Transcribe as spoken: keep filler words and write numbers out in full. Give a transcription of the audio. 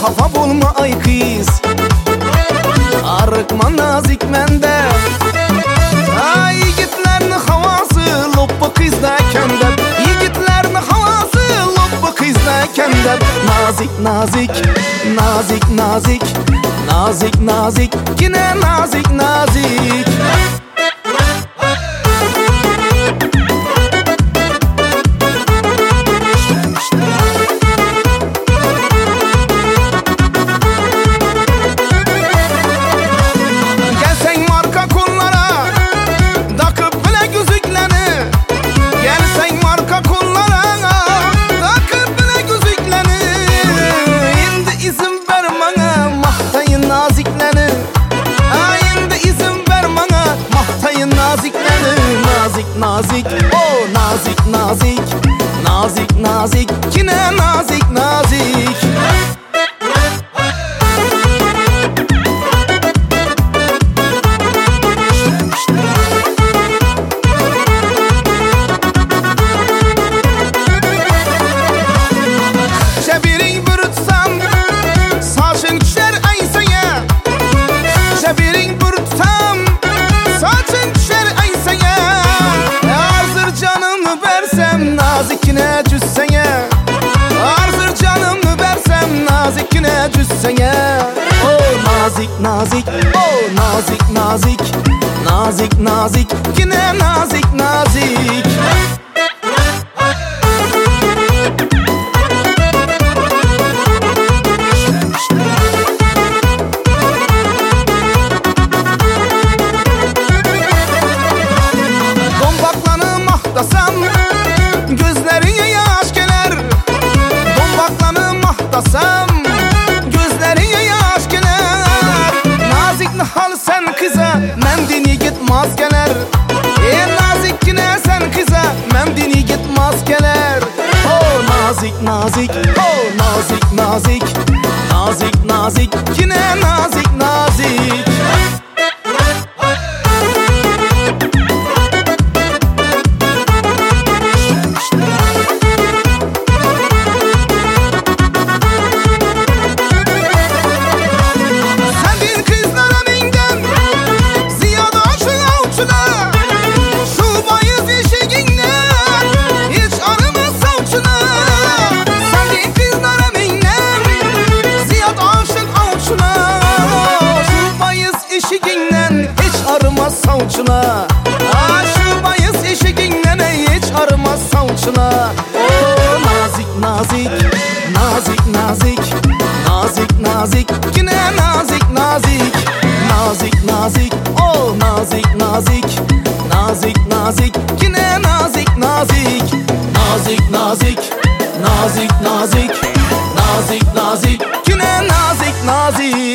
xafa bo'lma ay qiz, ariqma nazik menda. Ay yigitlarni havası loppa qizda kanda, yigitlarni havası loppa qizda kanda. Nazik nazik nazik nazik nazik nazik yine nazik nazik. Nazik, oh nazik nazik nazik nazik yine nazik nazik. Şebirin bürütsem saçın düşer aysaya, şebirin bürütsem saçın düşer aysaya. Canımı versem nazikine cüssene, arzır canımı versem nazikine cüssene. Oh nazik nazik, oh nazik nazik nazik nazik yine nazik nazik. Gözlerine yaş gelir, bombaklanı mahtasam gözlerine yaş gelir. Nazik nihal sen kıza, mendini gitmez gelir. E nazik yine sen kıza, mendini gitmez gelir. Oh nazik nazik, oh nazik nazik nazik nazik yine nazik nazik. Savçına, aşık bayız eşiğinden hiç arımaz savçına. Oh nazik nazik nazik nazik nazik nazik yine nazik nazik nazik nazik. Oh nazik nazik nazik nazik yine nazik nazik nazik nazik nazik nazik nazik nazik yine nazik nazik.